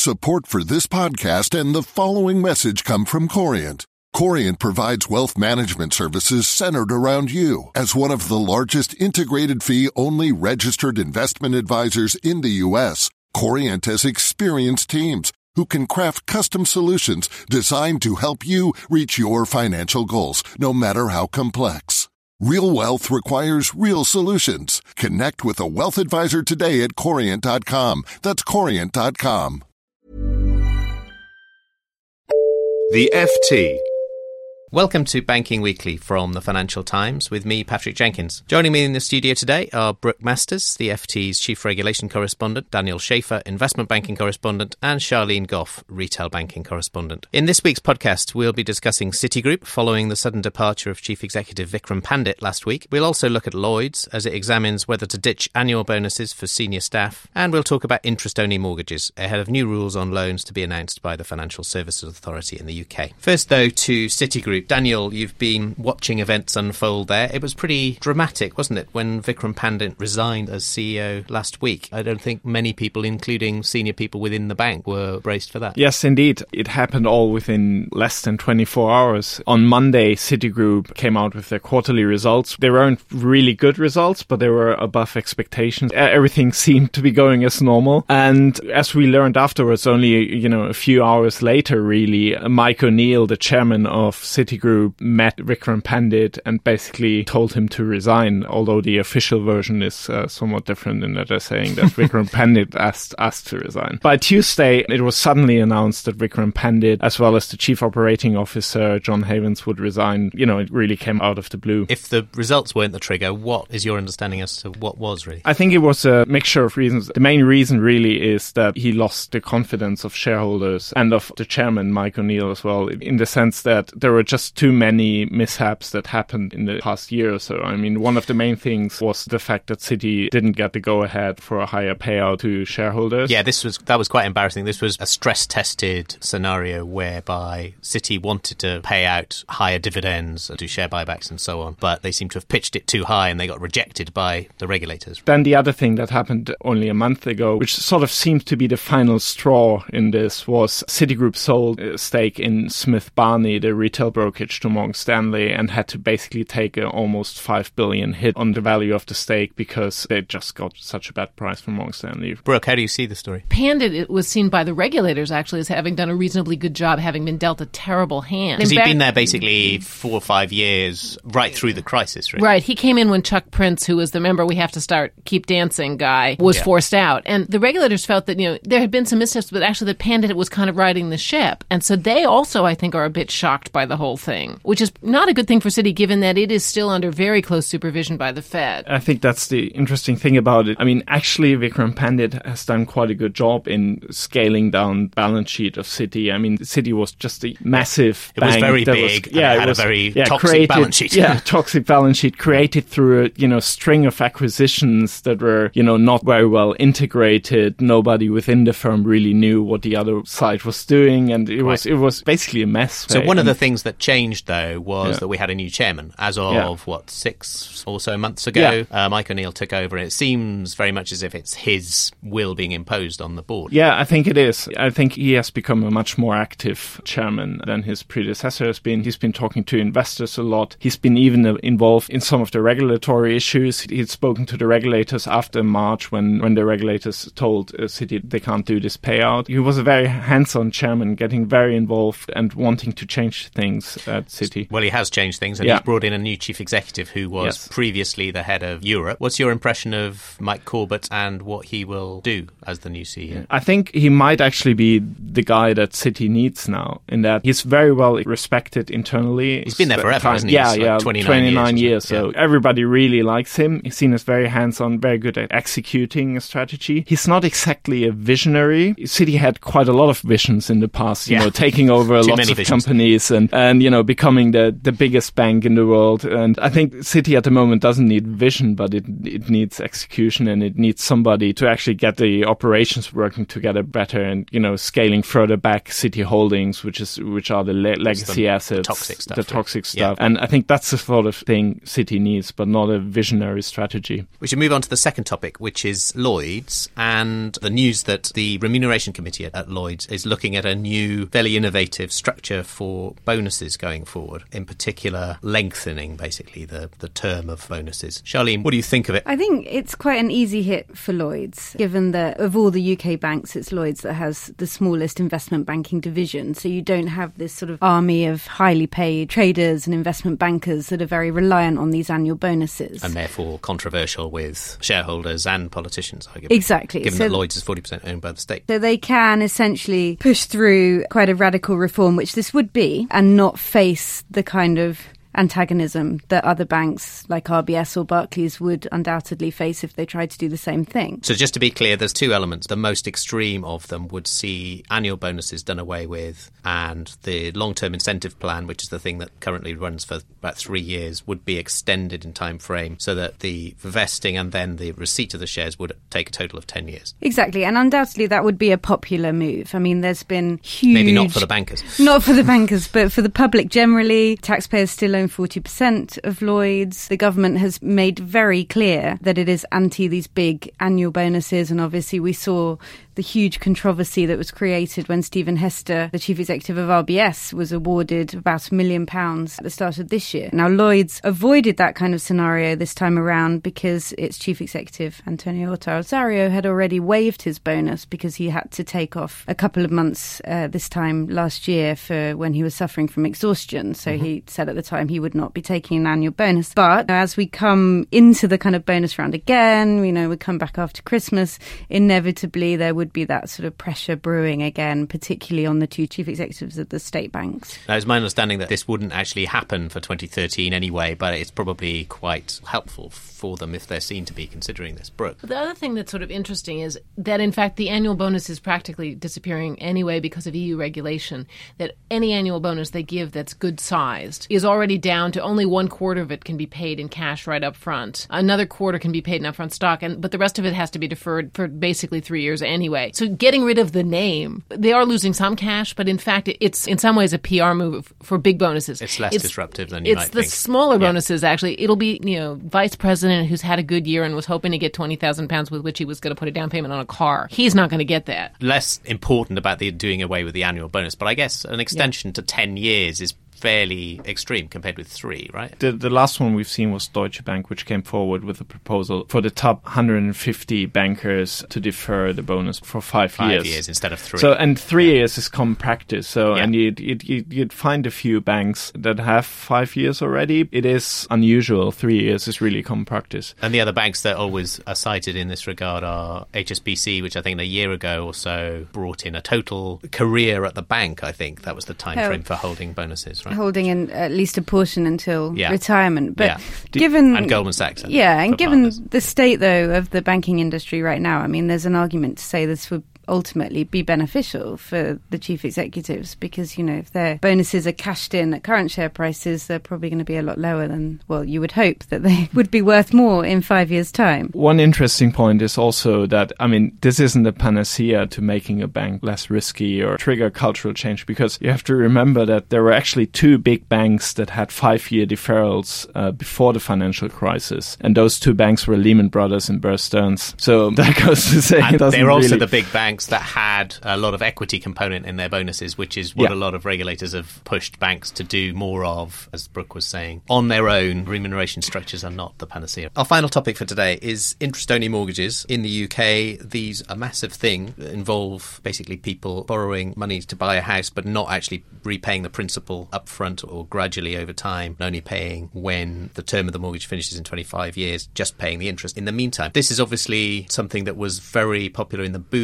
Support for this podcast and the following message come from Corient. Corient provides wealth management services centered around you. As one of the largest integrated fee-only registered investment advisors in the U.S., Corient has experienced teams who can craft custom solutions designed to help you reach your financial goals, no matter how complex. Real wealth requires real solutions. Connect with a wealth advisor today at Corient.com. That's Corient.com. The FT. Welcome to Banking Weekly from the Financial Times with me, Patrick Jenkins. Joining me in the studio today are Brooke Masters, the FT's Chief Regulation Correspondent, Daniel Schaefer, Investment Banking Correspondent, and Charlene Goff, Retail Banking Correspondent. In this week's podcast, we'll be discussing Citigroup following the sudden departure of Chief Executive Vikram Pandit last week. We'll also look at Lloyds as it examines whether to ditch annual bonuses for senior staff. And we'll talk about interest-only mortgages ahead of new rules on loans to be announced by the Financial Services Authority in the UK. First, though, to Citigroup. Daniel, you've been watching events unfold there. It was pretty dramatic, wasn't it, when Vikram Pandit resigned as CEO last week? I don't think many people, including senior people within the bank, were braced for that. Yes, indeed. It happened all within less than 24 hours. On Monday, Citigroup came out with their quarterly results. They weren't really good results, but they were above expectations. Everything seemed to be going as normal. And as we learned afterwards, only a few hours later, really, Mike O'Neill, the chairman of Citigroup, met Vikram Pandit and basically told him to resign, although the official version is somewhat different in that they're saying that Vikram Pandit asked to resign. By Tuesday, it was suddenly announced that Vikram Pandit, as well as the Chief Operating Officer, John Havens, would resign. It really came out of the blue. If the results weren't the trigger, what is your understanding as to what was really? I think it was a mixture of reasons. The main reason really is that he lost the confidence of shareholders and of the chairman, Mike O'Neill, as well, in the sense that there were just too many mishaps that happened in the past year or so. I mean, one of the main things was the fact that Citi didn't get the go-ahead for a higher payout to shareholders. Yeah, that was quite embarrassing. This was a stress-tested scenario whereby Citi wanted to pay out higher dividends, do share buybacks and so on, but they seem to have pitched it too high and they got rejected by the regulators. Then the other thing that happened only a month ago, which sort of seems to be the final straw in this, was Citigroup sold a stake in Smith Barney, the retail brokerage, to Morgan Stanley, and had to basically take an almost $5 billion hit on the value of the stake because they just got such a bad price from Morgan Stanley. Brooke, how do you see the story? Pandit, it was seen by the regulators actually as having done a reasonably good job, having been dealt a terrible hand. Because he'd been there basically 4 or 5 years, right through the crisis, right? Right. He came in when Chuck Prince, who was the member we have to start keep dancing guy, was forced out. And the regulators felt that, there had been some missteps, but actually that Pandit was kind of riding the ship. And so they also, I think, are a bit shocked by the whole thing, which is not a good thing for Citi, given that it is still under very close supervision by the Fed. I think that's the interesting thing about it. I mean, actually, Vikram Pandit has done quite a good job in scaling down balance sheet of Citi. I mean, Citi was just a massive bank. It was very big. It had a very toxic balance sheet. Yeah, toxic balance sheet created through a string of acquisitions that were, not very well integrated. Nobody within the firm really knew what the other side was doing, and it was basically a mess. So one of the things that changed, though, was that we had a new chairman. As of, 6 or so months ago, Mike O'Neill took over, and it seems very much as if it's his will being imposed on the board. Yeah, I think it is. I think he has become a much more active chairman than his predecessor has been. He's been talking to investors a lot. He's been even involved in some of the regulatory issues. He'd spoken to the regulators after March when the regulators told Citi they can't do this payout. He was a very hands-on chairman, getting very involved and wanting to change things at Citi. Well, he has changed things, and he's brought in a new chief executive who was previously the head of Europe. What's your impression of Mike Corbett and what he will do as the new CEO? I think he might actually be the guy that Citi needs now, in that he's very well respected internally. He's been there forever, hasn't he? Yeah, 29 years. So everybody really likes him. He's seen as very hands-on, very good at executing a strategy. He's not exactly a visionary. Citi had quite a lot of visions in the past, taking over lots of companies and becoming the biggest bank in the world. And I think Citi at the moment doesn't need vision, but it needs execution, and it needs somebody to actually get the operations working together better, and scaling further back Citi Holdings, which are the legacy assets, the toxic stuff. And I think that's the sort of thing Citi needs, but not a visionary strategy. We should move on to the second topic, which is Lloyds, and the news that the Remuneration Committee at Lloyds is looking at a new, fairly innovative structure for bonuses going forward, in particular lengthening, basically, the term of bonuses. Charlene, what do you think of it? I think it's quite an easy hit for Lloyds, given that of all the UK banks, it's Lloyds that has the smallest investment banking division. So you don't have this sort of army of highly paid traders and investment bankers that are very reliant on these annual bonuses. And therefore controversial with shareholders and politicians, arguably. Exactly. Given that Lloyds is 40% owned by the state. So they can essentially push through quite a radical reform, which this would be, and not face the kind of antagonism that other banks like RBS or Barclays would undoubtedly face if they tried to do the same thing. So just to be clear, there's two elements. The most extreme of them would see annual bonuses done away with, and the long-term incentive plan, which is the thing that currently runs for about 3 years, would be extended in time frame so that the vesting and then the receipt of the shares would take a total of 10 years. Exactly, and undoubtedly that would be a popular move. I mean, there's been huge... Maybe not for the bankers. Not for the bankers, but for the public generally. Taxpayers still own 40% of Lloyds. The government has made very clear that it is anti these big annual bonuses, and obviously we saw the huge controversy that was created when Stephen Hester, the chief executive of RBS, was awarded about £1 million at the start of this year. Now, Lloyds avoided that kind of scenario this time around because its chief executive, Antonio Horta-Osario, had already waived his bonus because he had to take off a couple of months this time last year for when he was suffering from exhaustion. So he said at the time he would not be taking an annual bonus. But as we come into the kind of bonus round again, we come back after Christmas, inevitably there would be that sort of pressure brewing again, particularly on the two chief executives of the state banks. Now, it's my understanding that this wouldn't actually happen for 2013 anyway, but it's probably quite helpful for them if they're seen to be considering this. Brooke? The other thing that's sort of interesting is that, in fact, the annual bonus is practically disappearing anyway because of EU regulation, that any annual bonus they give that's good-sized is already down to only 1/4 of it can be paid in cash right up front. Another quarter can be paid in upfront stock, but the rest of it has to be deferred for basically 3 years anyway. So getting rid of the name, they are losing some cash, but in fact, it's in some ways a PR move for big bonuses. It's less disruptive than you might think. It's the smaller bonuses, actually. It'll be, vice president who's had a good year and was hoping to get £20,000 with which he was going to put a down payment on a car. He's not going to get that. Less important about the doing away with the annual bonus, but I guess an extension to 10 years is fairly extreme compared with 3, right? The last one we've seen was Deutsche Bank, which came forward with a proposal for the top 150 bankers to defer the bonus for 5 years. 5 years instead of 3. So, and 3 years is common practice. So, and you'd find a few banks that have 5 years already. It is unusual. 3 years is really common practice. And the other banks that always are cited in this regard are HSBC, which I think a year ago or so brought in a total career at the bank. I think that was the time frame for holding bonuses. Right? Holding in at least a portion until retirement. But and Goldman Sachs. And given the state, though, of the banking industry right now, I mean, there's an argument to say this would ultimately be beneficial for the chief executives because, if their bonuses are cashed in at current share prices, they're probably going to be a lot lower than, you would hope that they would be worth more in 5 years' time. One interesting point is also that, this isn't a panacea to making a bank less risky or trigger cultural change, because you have to remember that there were actually 2 big banks that had 5-year deferrals before the financial crisis, and those 2 banks were Lehman Brothers and Bear Stearns. So that goes to say and they're also the big banks that had a lot of equity component in their bonuses, which is what a lot of regulators have pushed banks to do more of, as Brooke was saying. On their own, remuneration structures are not the panacea. Our final topic for today is interest-only mortgages. In the UK, these are a massive thing that involve basically people borrowing money to buy a house but not actually repaying the principal upfront or gradually over time, only paying when the term of the mortgage finishes in 25 years, just paying the interest in the meantime. This is obviously something that was very popular in the boom time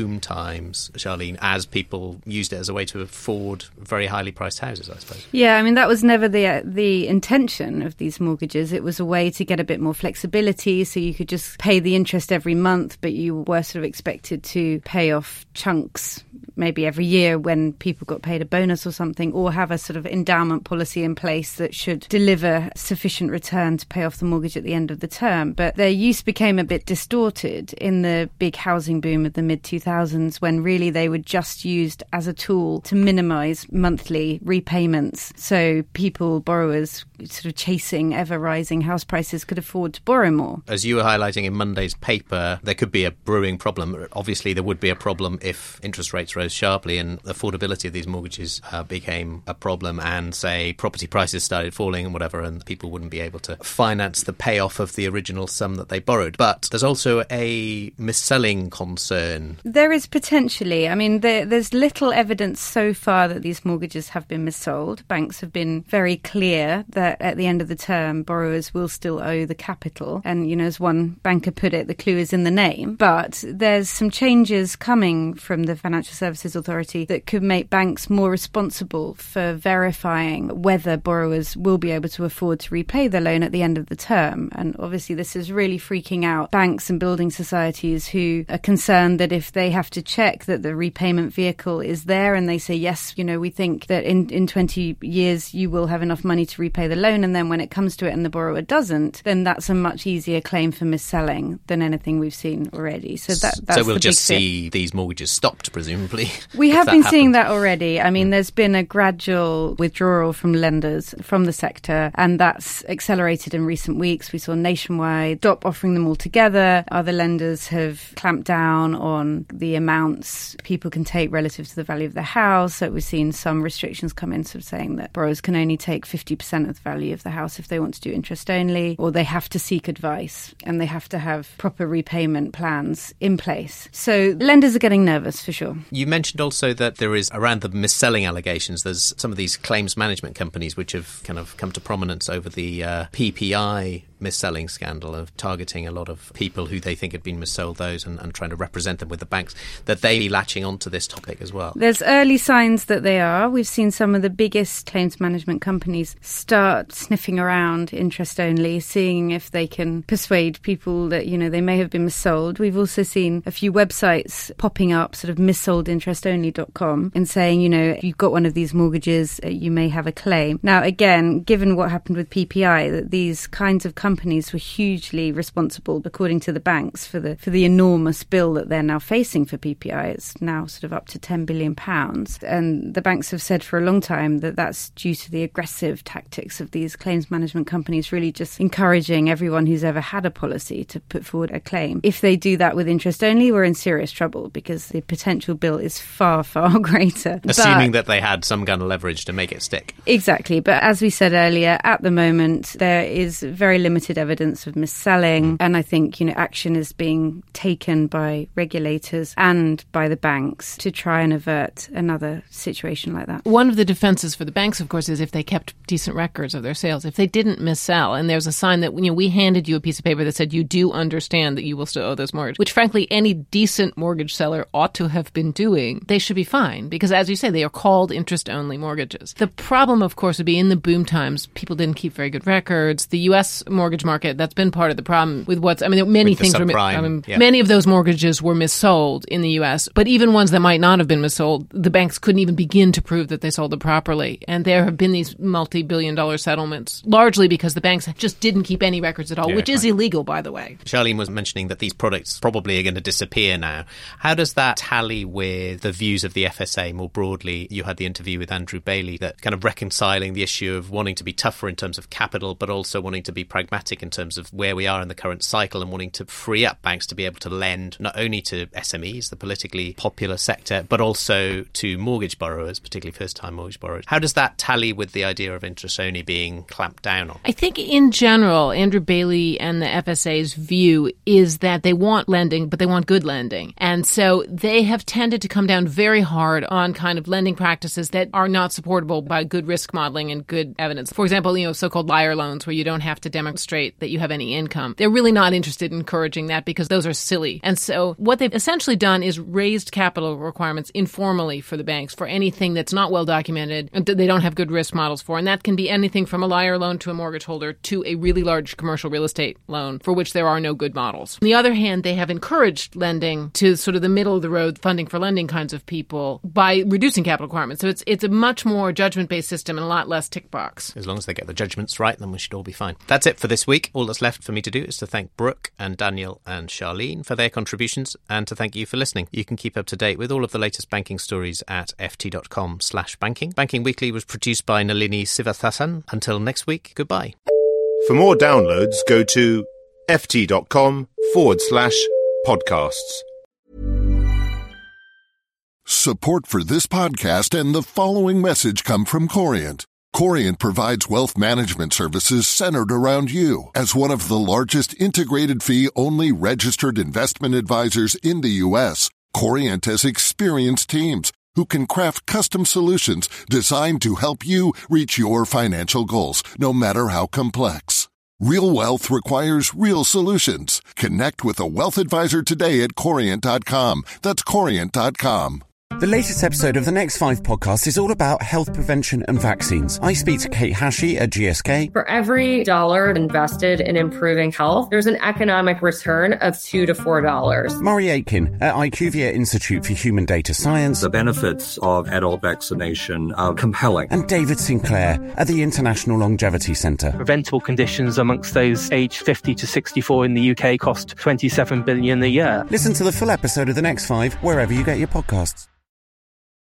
times, Charlene, as people used it as a way to afford very highly priced houses, I suppose. Yeah, I mean, that was never the intention of these mortgages. It was a way to get a bit more flexibility, so you could just pay the interest every month, but you were sort of expected to pay off chunks maybe every year when people got paid a bonus or something, or have a sort of endowment policy in place that should deliver sufficient return to pay off the mortgage at the end of the term. But their use became a bit distorted in the big housing boom of the mid-2000s, when really they were just used as a tool to minimise monthly repayments. So people, borrowers, sort of chasing ever-rising house prices, could afford to borrow more. As you were highlighting in Monday's paper, there could be a brewing problem. Obviously, there would be a problem if interest rates rose sharply and affordability of these mortgages became a problem, and, say, property prices started falling and whatever, and people wouldn't be able to finance the payoff of the original sum that they borrowed. But there's also a mis-selling concern. There is potentially. I mean, there's little evidence so far that these mortgages have been mis-sold. Banks have been very clear that at the end of the term, borrowers will still owe the capital. And, you know, as one banker put it, the clue is in the name. But there's some changes coming from the Financial Services Authority that could make banks more responsible for verifying whether borrowers will be able to afford to repay their loan at the end of the term. And obviously this is really freaking out banks and building societies who are concerned that if they have to check that the repayment vehicle is there and they say, yes, you know, we think that in 20 years you will have enough money to repay the loan, and then when it comes to it and the borrower doesn't, then that's a much easier claim for mis-selling than anything we've seen already. So that's so we'll the just big see these mortgages stopped, presumably. We have been seeing that already. I mean, there's been a gradual withdrawal from lenders from the sector, and that's accelerated in recent weeks. We saw Nationwide stop offering them altogether. Other lenders have clamped down on the amounts people can take relative to the value of the house. So we've seen some restrictions come in, sort of saying that borrowers can only take 50% of the value of the house if they want to do interest only, or they have to seek advice and they have to have proper repayment plans in place. So lenders are getting nervous for sure. You mentioned also that there is, around the mis-selling allegations, there's some of these claims management companies which have kind of come to prominence over the PPI mis-selling scandal of targeting a lot of people who they think had been mis-sold those and trying to represent them with the banks, that they be latching onto this topic as well. There's early signs that they are. We've seen some of the biggest claims management companies start sniffing around interest only, seeing if they can persuade people that, you know, they may have been mis-sold. We've also seen a few websites popping up, sort of missoldinterestonly.com, and saying, you know, if you've got one of these mortgages, you may have a claim. Now, again, given what happened with PPI, that these kinds of companies were hugely responsible, according to the banks, for the enormous bill that they're now facing for PPI. It's now sort of up to £10 billion. And the banks have said for a long time that that's due to the aggressive tactics of these claims management companies, really just encouraging everyone who's ever had a policy to put forward a claim. If they do that with interest only, we're in serious trouble because the potential bill is far, far greater. Assuming that they had some kind of leverage to make it stick. Exactly. But as we said earlier, at the moment, there is very limited evidence of mis-selling. And I think, you know, action is being taken by regulators and by the banks to try and avert another situation like that. One of the defenses for the banks, of course, is if they kept decent records of their sales, if they didn't mis-sell, and there's a sign that, you know, we handed you a piece of paper that said you do understand that you will still owe this mortgage, which frankly any decent mortgage seller ought to have been doing, they should be fine because, as you say, they are called interest-only mortgages. The problem, of course, would be in the boom times, people didn't keep very good records. The U.S. mortgage market, that's been part of the problem with many things many of those mortgages were missold in the U.S., but even ones that might not have been missold, the banks couldn't even begin to prove that they sold them properly. And there have been these multi-billion-dollar settlements, largely because the banks just didn't keep any records at all, which is illegal, by the way. Charlene was mentioning that these products probably are going to disappear now. How does that tally with the views of the FSA more broadly? You had the interview with Andrew Bailey, that kind of reconciling the issue of wanting to be tougher in terms of capital, but also wanting to be pragmatic in terms of where we are in the current cycle and wanting to free up banks to be able to lend not only to SMEs, the politically popular sector, but also to mortgage borrowers, particularly first-time mortgage borrowers. How does that tally with the idea of interest only being clamped down on? I think in general, Andrew Bailey and the FSA's view is that they want lending, but they want good lending. And so they have tended to come down very hard on kind of lending practices that are not supportable by good risk modeling and good evidence. For example, you know, so-called liar loans where you don't have to demonstrate demonstrate that you have any income. They're really not interested in encouraging that because those are silly. And so what they've essentially done is raised capital requirements informally for the banks for anything that's not well documented and that they don't have good risk models for. And that can be anything from a liar loan to a mortgage holder to a really large commercial real estate loan for which there are no good models. On the other hand, they have encouraged lending to sort of the middle of the road funding for lending kinds of people by reducing capital requirements. So it's a much more judgment-based system and a lot less tick box. As long as they get the judgments right, then we should all be fine. That's it for this week. All that's left for me to do is to thank Brooke and Daniel and Charlene for their contributions and to thank you for listening. You can keep up to date with all of the latest banking stories at ft.com/banking. Banking Weekly was produced by Nalini Sivathasan. Until next week, goodbye. For more downloads, go to ft.com/podcasts. Support for this podcast and the following message come from Corient. Corient provides wealth management services centered around you. As one of the largest integrated fee-only registered investment advisors in the U.S., Corient has experienced teams who can craft custom solutions designed to help you reach your financial goals, no matter how complex. Real wealth requires real solutions. Connect with a wealth advisor today at Corient.com. That's Corient.com. The latest episode of the Next 5 podcast is all about health prevention and vaccines. I speak to Kate Hashey at GSK. For every dollar invested in improving health, there's an economic return of $2 to $4. Murray Aitken at IQVIA Institute for Human Data Science. The benefits of adult vaccination are compelling. And David Sinclair at the International Longevity Centre. Preventable conditions amongst those aged 50 to 64 in the UK cost $27 billion a year. Listen to the full episode of the Next 5 wherever you get your podcasts.